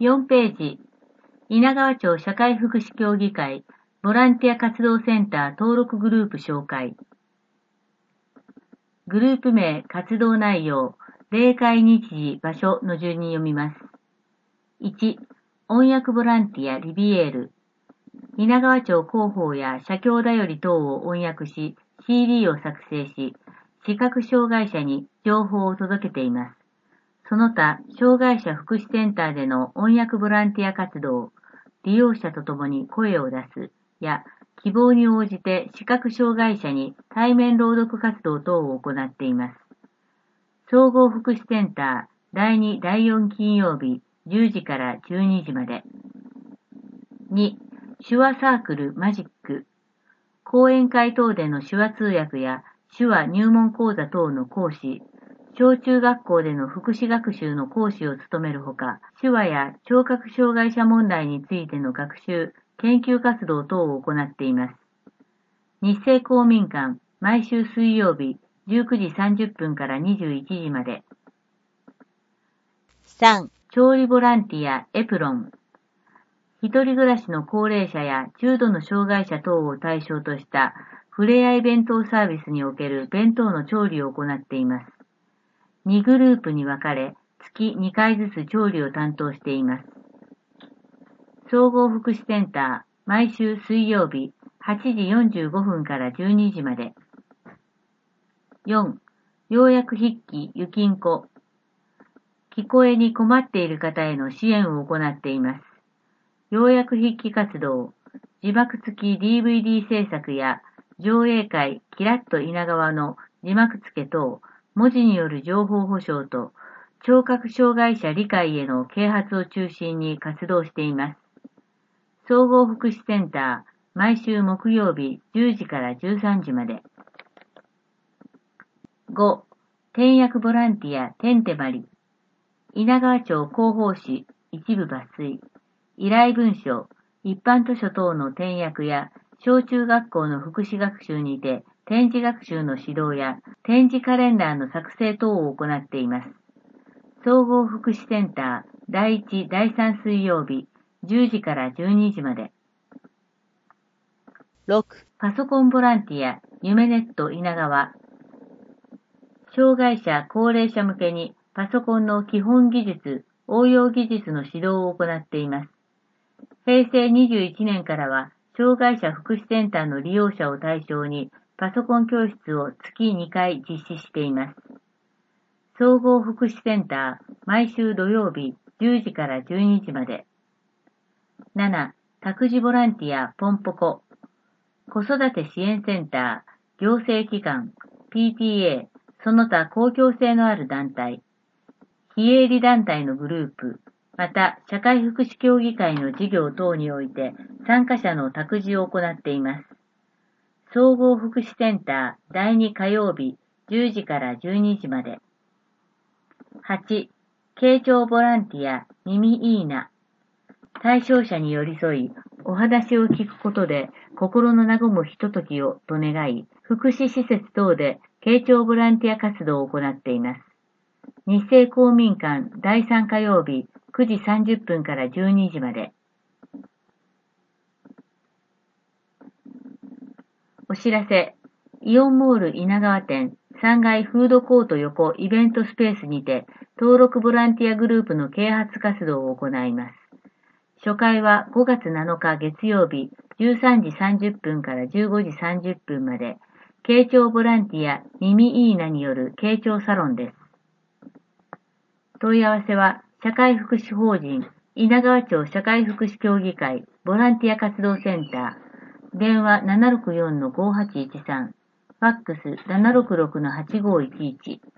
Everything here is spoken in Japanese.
4ページ、稲川町社会福祉協議会ボランティア活動センター登録グループ紹介。グループ名、活動内容、例会日時、場所の順に読みます。1、音訳ボランティアリビエール。稲川町広報や社協だより等を音訳し、CD を作成し、視覚障害者に情報を届けています。その他、障害者福祉センターでの音訳ボランティア活動、利用者とともに声を出すや、希望に応じて視覚障害者に対面朗読活動等を行っています。総合福祉センター第2、第4金曜日10時から12時まで。2、手話サークルマジック。講演会等での手話通訳や手話入門講座等の講師、小中学校での福祉学習の講師を務めるほか、手話や聴覚障害者問題についての学習、研究活動等を行っています。日生公民館、毎週水曜日、19時30分から21時まで。3、調理ボランティア、エプロン。一人暮らしの高齢者や重度の障害者等を対象としたふれあい弁当サービスにおける弁当の調理を行っています。2グループに分かれ、月2回ずつ調理を担当しています。総合福祉センター、毎週水曜日、8時45分から12時まで。4、要約筆記、ゆきんこ。聞こえに困っている方への支援を行っています。要約筆記活動、字幕付き DVD 制作や上映会キラッと稲川の字幕付け等、文字による情報保障と聴覚障害者理解への啓発を中心に活動しています。総合福祉センター、毎週木曜日10時から13時まで。5、転訳ボランティアてんてまり。稲川町広報誌一部抜粋。依頼文書、一般図書等の転訳や小中学校の福祉学習にて展示学習の指導や展示カレンダーの作成等を行っています。総合福祉センター第1、第3水曜日10時から12時まで。6、パソコンボランティア夢ネット稲川。障害者、高齢者向けにパソコンの基本技術、応用技術の指導を行っています。平成21年からは、障害者福祉センターの利用者を対象にパソコン教室を月2回実施しています。総合福祉センター、毎週土曜日10時から12時まで。7、託児ボランティアポンポコ。子育て支援センター、行政機関、PTA、その他公共性のある団体、非営利団体のグループ、また社会福祉協議会の事業等において参加者の託児を行っています。総合福祉センター第2火曜日10時から12時まで。8、傾聴ボランティア耳いいな。対象者に寄り添い、お話を聞くことで心の和むひとときをと願い、福祉施設等で傾聴ボランティア活動を行っています。日生公民館第3火曜日9時30分から12時まで。お知らせ、イオンモール稲川店3階フードコート横イベントスペースにて登録ボランティアグループの啓発活動を行います。初回は5月7日月曜日13時30分から15時30分まで、傾聴ボランティア耳いいなによる傾聴サロンです。問い合わせは、社会福祉法人稲川町社会福祉協議会ボランティア活動センター、電話 764-5813、ファックス 766-8511。